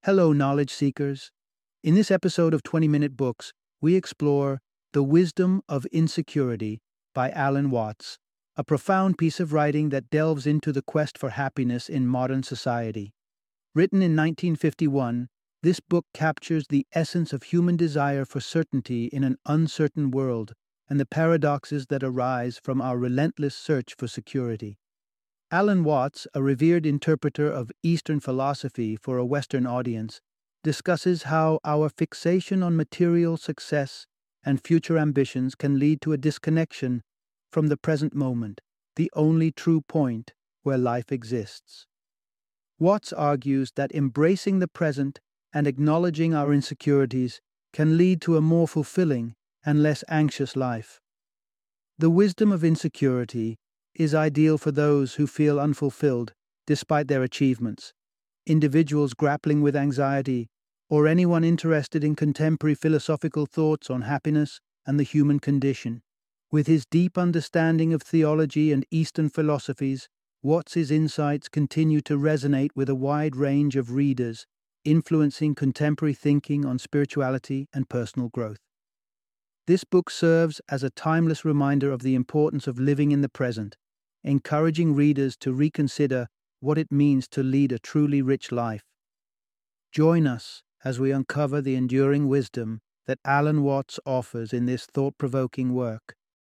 Hello, knowledge seekers. In this episode of 20-Minute Books, we explore The Wisdom of Insecurity by Alan Watts, a profound piece of writing that delves into the quest for happiness in modern society. Written in 1951, this book captures the essence of human desire for certainty in an uncertain world and the paradoxes that arise from our relentless search for security. Alan Watts, a revered interpreter of Eastern philosophy for a Western audience, discusses how our fixation on material success and future ambitions can lead to a disconnection from the present moment, the only true point where life exists. Watts argues that embracing the present and acknowledging our insecurities can lead to a more fulfilling and less anxious life. The wisdom of insecurity is ideal for those who feel unfulfilled despite their achievements, individuals grappling with anxiety, or anyone interested in contemporary philosophical thoughts on happiness and the human condition. With his deep understanding of theology and Eastern philosophies, Watts's insights continue to resonate with a wide range of readers, influencing contemporary thinking on spirituality and personal growth. This book serves as a timeless reminder of the importance of living in the present, encouraging readers to reconsider what it means to lead a truly rich life. Join us as we uncover the enduring wisdom that Alan Watts offers in this thought-provoking work.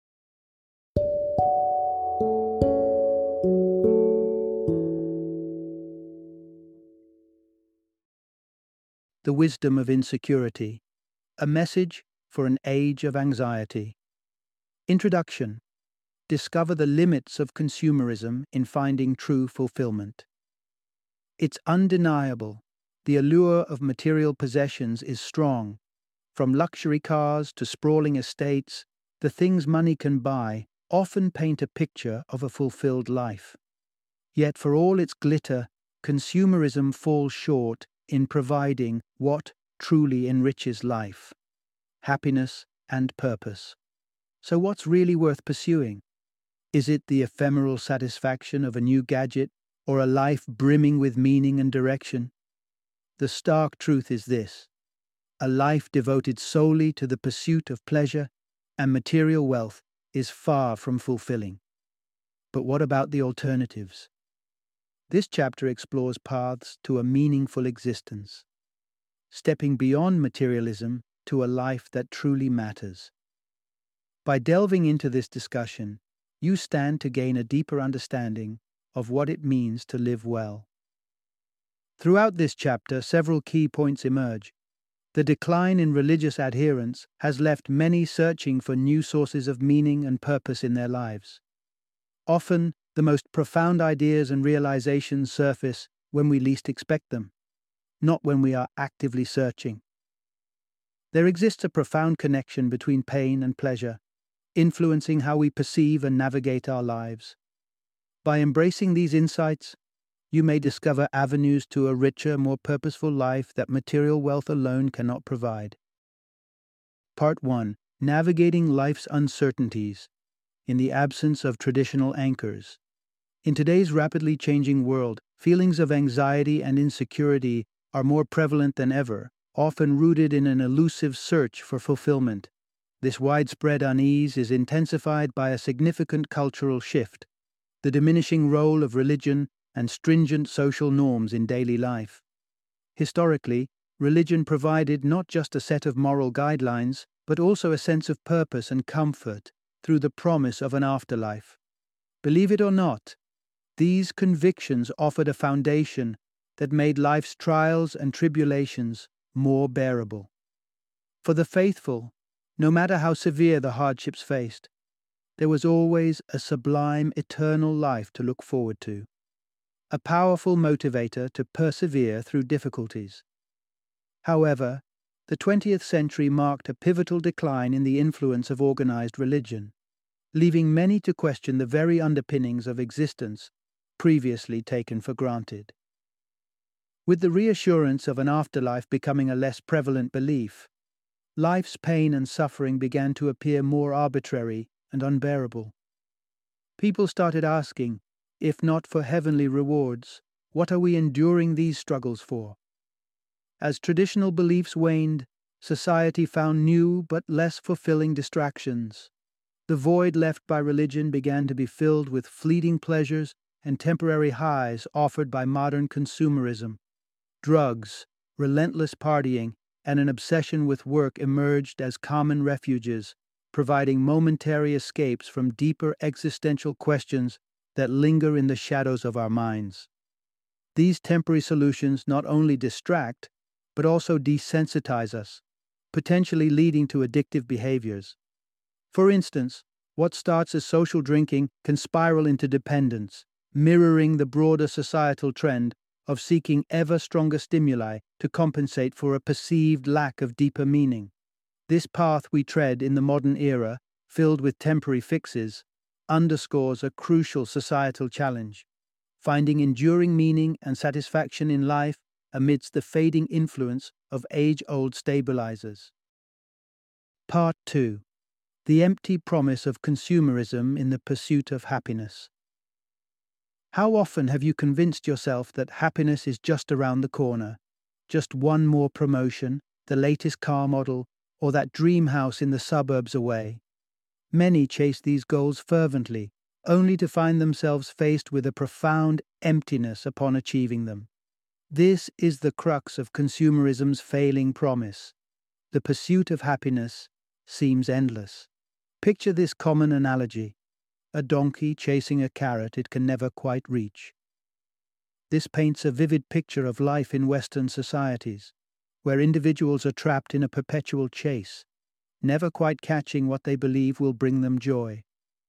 The Wisdom of Insecurity, a message for an age of anxiety. Introduction. Discover the limits of consumerism in finding true fulfillment. It's undeniable. The allure of material possessions is strong. From luxury cars to sprawling estates, the things money can buy often paint a picture of a fulfilled life. Yet for all its glitter, consumerism falls short in providing what truly enriches life: happiness and purpose. So what's really worth pursuing? Is it the ephemeral satisfaction of a new gadget, or a life brimming with meaning and direction? The stark truth is this: a life devoted solely to the pursuit of pleasure and material wealth is far from fulfilling. But what about the alternatives? This chapter explores paths to a meaningful existence, stepping beyond materialism to a life that truly matters. By delving into this discussion, you stand to gain a deeper understanding of what it means to live well. Throughout this chapter, several key points emerge. The decline in religious adherence has left many searching for new sources of meaning and purpose in their lives. Often, the most profound ideas and realizations surface when we least expect them, not when we are actively searching. There exists a profound connection between pain and pleasure, influencing how we perceive and navigate our lives. By embracing these insights, you may discover avenues to a richer, more purposeful life that material wealth alone cannot provide. Part 1. Navigating life's uncertainties in the absence of traditional anchors. In today's rapidly changing world, feelings of anxiety and insecurity are more prevalent than ever, often rooted in an elusive search for fulfillment. This widespread unease is intensified by a significant cultural shift: the diminishing role of religion and stringent social norms in daily life. Historically, religion provided not just a set of moral guidelines, but also a sense of purpose and comfort through the promise of an afterlife. Believe it or not, these convictions offered a foundation that made life's trials and tribulations more bearable. For the faithful, no matter how severe the hardships faced, there was always a sublime eternal life to look forward to, a powerful motivator to persevere through difficulties. However, the 20th century marked a pivotal decline in the influence of organized religion, leaving many to question the very underpinnings of existence previously taken for granted. With the reassurance of an afterlife becoming a less prevalent belief, life's pain and suffering began to appear more arbitrary and unbearable. People started asking, if not for heavenly rewards, what are we enduring these struggles for? As traditional beliefs waned, society found new but less fulfilling distractions. The void left by religion began to be filled with fleeting pleasures and temporary highs offered by modern consumerism. Drugs, relentless partying, and an obsession with work emerged as common refuges, providing momentary escapes from deeper existential questions that linger in the shadows of our minds. These temporary solutions not only distract, but also desensitize us, potentially leading to addictive behaviors. For instance, what starts as social drinking can spiral into dependence, mirroring the broader societal trend of seeking ever stronger stimuli to compensate for a perceived lack of deeper meaning. This path we tread in the modern era, filled with temporary fixes, underscores a crucial societal challenge: finding enduring meaning and satisfaction in life amidst the fading influence of age-old stabilizers. Part 2. The empty promise of consumerism in the pursuit of happiness. How often have you convinced yourself that happiness is just around the corner? Just one more promotion, the latest car model, or that dream house in the suburbs away? Many chase these goals fervently, only to find themselves faced with a profound emptiness upon achieving them. This is the crux of consumerism's failing promise. The pursuit of happiness seems endless. Picture this common analogy: a donkey chasing a carrot it can never quite reach. This paints a vivid picture of life in Western societies, where individuals are trapped in a perpetual chase, never quite catching what they believe will bring them joy.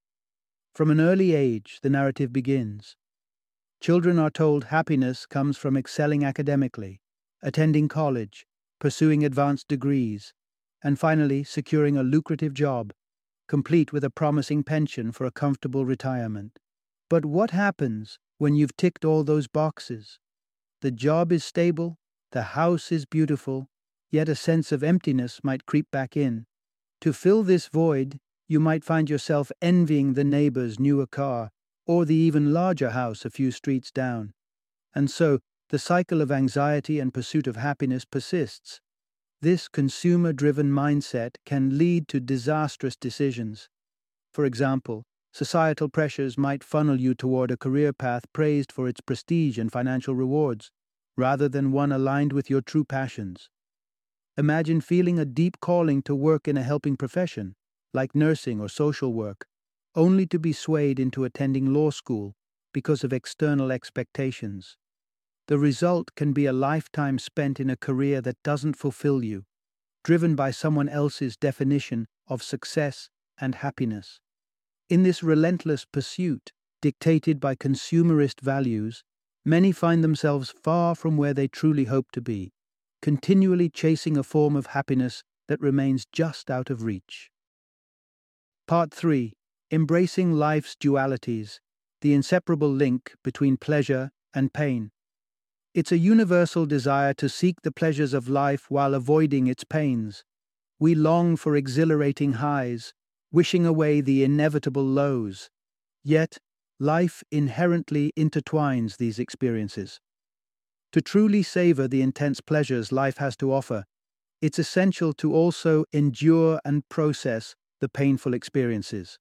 From an early age, the narrative begins. Children are told happiness comes from excelling academically, attending college, pursuing advanced degrees, and finally securing a lucrative job, complete with a promising pension for a comfortable retirement. But what happens when you've ticked all those boxes? The job is stable, the house is beautiful, yet a sense of emptiness might creep back in. To fill this void, you might find yourself envying the neighbor's newer car or the even larger house a few streets down. And so, the cycle of anxiety and pursuit of happiness persists. This consumer-driven mindset can lead to disastrous decisions. For example, societal pressures might funnel you toward a career path praised for its prestige and financial rewards, rather than one aligned with your true passions. Imagine feeling a deep calling to work in a helping profession, like nursing or social work, only to be swayed into attending law school because of external expectations. The result can be a lifetime spent in a career that doesn't fulfill you, driven by someone else's definition of success and happiness. In this relentless pursuit, dictated by consumerist values, many find themselves far from where they truly hope to be, continually chasing a form of happiness that remains just out of reach. Part 3. Embracing life's dualities, the inseparable link between pleasure and pain. It's a universal desire to seek the pleasures of life while avoiding its pains. We long for exhilarating highs, wishing away the inevitable lows. Yet, life inherently intertwines these experiences. To truly savor the intense pleasures life has to offer, it's essential to also endure and process the painful experiences.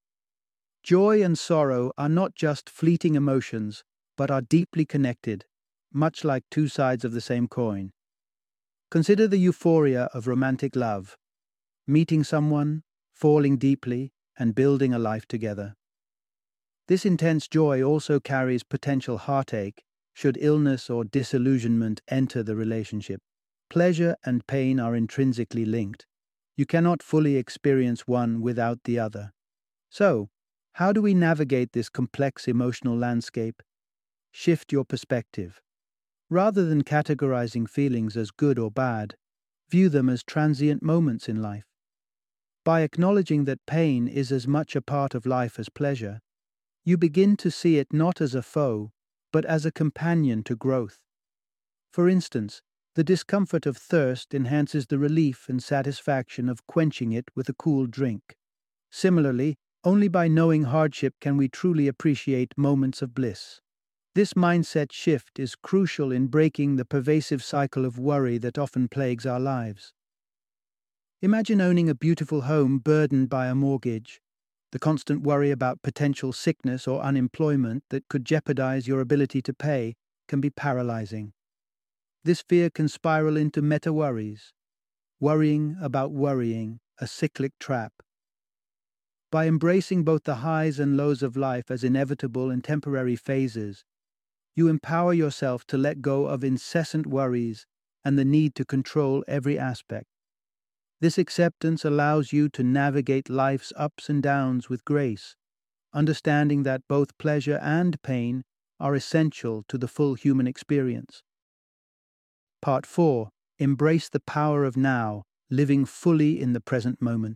Joy and sorrow are not just fleeting emotions, but are deeply connected, much like two sides of the same coin. Consider the euphoria of romantic love, meeting someone, falling deeply, and building a life together. This intense joy also carries potential heartache should illness or disillusionment enter the relationship. Pleasure and pain are intrinsically linked. You cannot fully experience one without the other. So, how do we navigate this complex emotional landscape? Shift your perspective. Rather than categorizing feelings as good or bad, view them as transient moments in life. By acknowledging that pain is as much a part of life as pleasure, you begin to see it not as a foe, but as a companion to growth. For instance, the discomfort of thirst enhances the relief and satisfaction of quenching it with a cool drink. Similarly, only by knowing hardship can we truly appreciate moments of bliss. This mindset shift is crucial in breaking the pervasive cycle of worry that often plagues our lives. Imagine owning a beautiful home burdened by a mortgage. The constant worry about potential sickness or unemployment that could jeopardize your ability to pay can be paralyzing. This fear can spiral into meta-worries, worrying about worrying, a cyclic trap. By embracing both the highs and lows of life as inevitable and temporary phases, you empower yourself to let go of incessant worries and the need to control every aspect. This acceptance allows you to navigate life's ups and downs with grace, understanding that both pleasure and pain are essential to the full human experience. Part 4. Embrace the power of now, living fully in the present moment.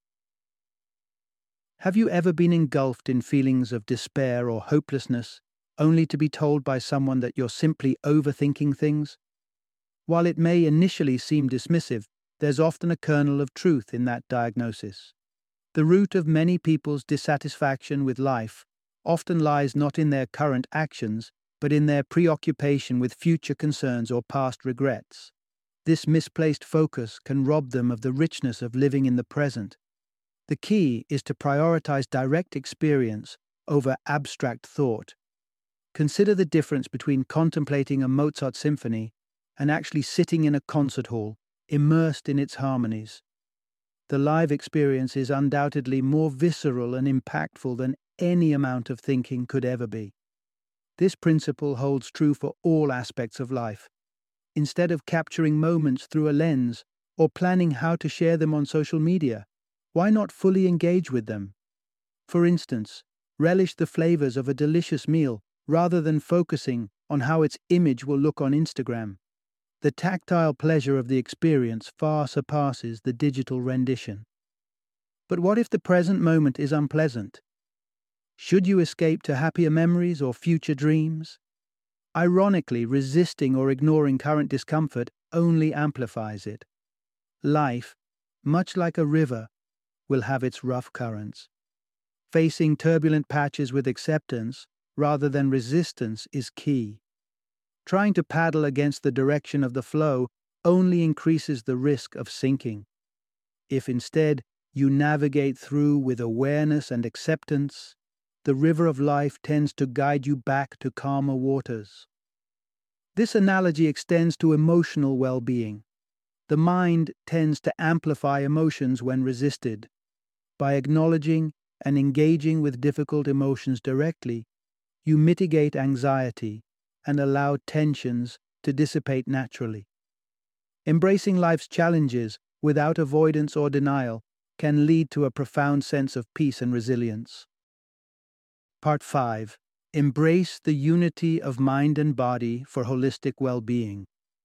Have you ever been engulfed in feelings of despair or hopelessness, only to be told by someone that you're simply overthinking things? While it may initially seem dismissive, there's often a kernel of truth in that diagnosis. The root of many people's dissatisfaction with life often lies not in their current actions, but in their preoccupation with future concerns or past regrets. This misplaced focus can rob them of the richness of living in the present. The key is to prioritize direct experience over abstract thought. Consider the difference between contemplating a Mozart symphony and actually sitting in a concert hall, immersed in its harmonies. The live experience is undoubtedly more visceral and impactful than any amount of thinking could ever be. This principle holds true for all aspects of life. Instead of capturing moments through a lens or planning how to share them on social media, why not fully engage with them? For instance, relish the flavors of a delicious meal rather than focusing on how its image will look on Instagram. The tactile pleasure of the experience far surpasses the digital rendition. But what if the present moment is unpleasant? Should you escape to happier memories or future dreams? Ironically, resisting or ignoring current discomfort only amplifies it. Life, much like a river, will have its rough currents. Facing turbulent patches with acceptance rather than resistance is key. Trying to paddle against the direction of the flow only increases the risk of sinking. If instead you navigate through with awareness and acceptance, the river of life tends to guide you back to calmer waters. This analogy extends to emotional well-being. The mind tends to amplify emotions when resisted. By acknowledging and engaging with difficult emotions directly, you mitigate anxiety and allow tensions to dissipate naturally. Embracing life's challenges without avoidance or denial can lead to a profound sense of peace and resilience. Part 5. Embrace the unity of mind and body for holistic well-being.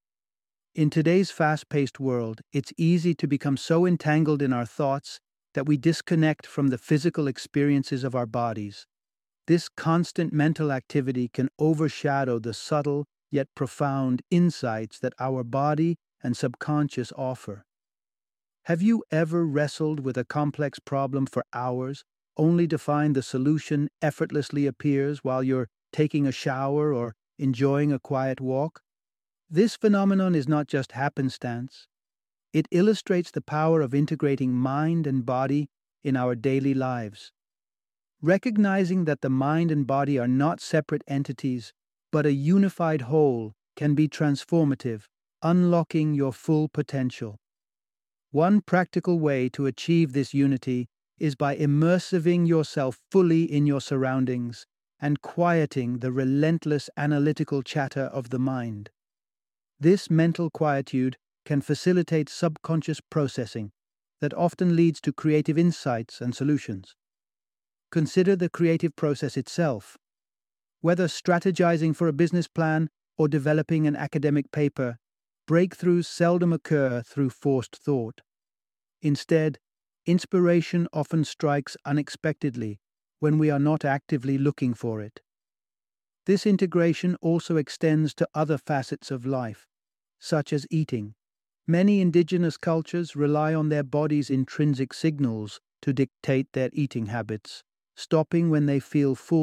In today's fast-paced world, it's easy to become so entangled in our thoughts that we disconnect from the physical experiences of our bodies. This constant mental activity can overshadow the subtle yet profound insights that our body and subconscious offer. Have you ever wrestled with a complex problem for hours, only to find the solution effortlessly appears while you're taking a shower or enjoying a quiet walk? This phenomenon is not just happenstance. It illustrates the power of integrating mind and body in our daily lives. Recognizing that the mind and body are not separate entities, but a unified whole, can be transformative, unlocking your full potential. One practical way to achieve this unity is by immersing yourself fully in your surroundings and quieting the relentless analytical chatter of the mind. This mental quietude can facilitate subconscious processing that often leads to creative insights and solutions. Consider the creative process itself. Whether strategizing for a business plan or developing an academic paper, breakthroughs seldom occur through forced thought. Instead, inspiration often strikes unexpectedly when we are not actively looking for it. This integration also extends to other facets of life, such as eating. Many indigenous cultures rely on their body's intrinsic signals to dictate their eating habits, stopping when they feel full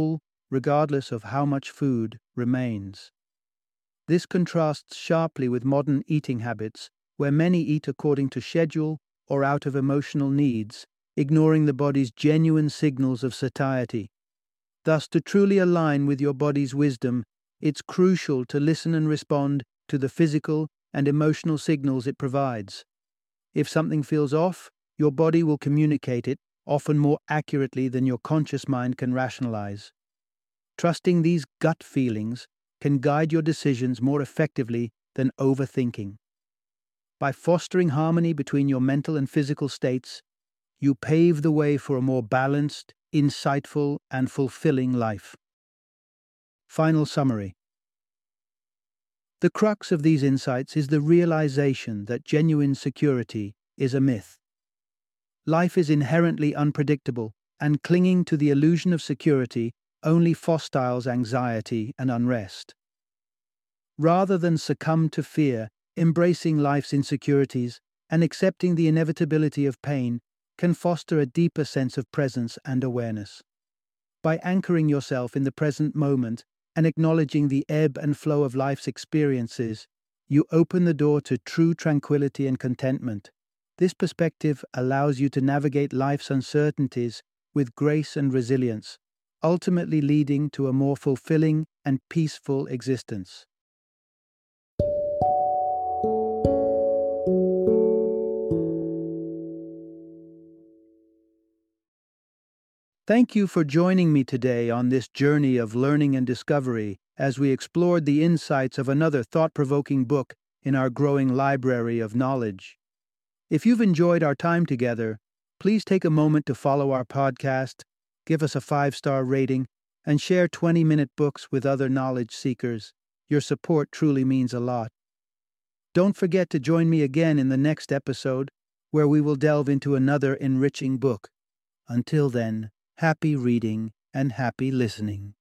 regardless of how much food remains. This contrasts sharply with modern eating habits, where many eat according to schedule or out of emotional needs, ignoring the body's genuine signals of satiety. Thus, to truly align with your body's wisdom, it's crucial to listen and respond to the physical and emotional signals it provides. If something feels off, your body will communicate it, often more accurately than your conscious mind can rationalize. Trusting these gut feelings can guide your decisions more effectively than overthinking. By fostering harmony between your mental and physical states, you pave the way for a more balanced, insightful, and fulfilling life. Final summary. The crux of these insights is the realization that genuine security is a myth. Life is inherently unpredictable, and clinging to the illusion of security only fosters anxiety and unrest. Rather than succumb to fear, embracing life's insecurities and accepting the inevitability of pain can foster a deeper sense of presence and awareness. By anchoring yourself in the present moment and acknowledging the ebb and flow of life's experiences, you open the door to true tranquility and contentment. This perspective allows you to navigate life's uncertainties with grace and resilience, ultimately leading to a more fulfilling and peaceful existence. Thank you for joining me today on this journey of learning and discovery as we explored the insights of another thought-provoking book in our growing library of knowledge. If you've enjoyed our time together, please take a moment to follow our podcast, give us a 5-star rating, and share 20-minute books with other knowledge seekers. Your support truly means a lot. Don't forget to join me again in the next episode, where we will delve into another enriching book. Until then, happy reading and happy listening.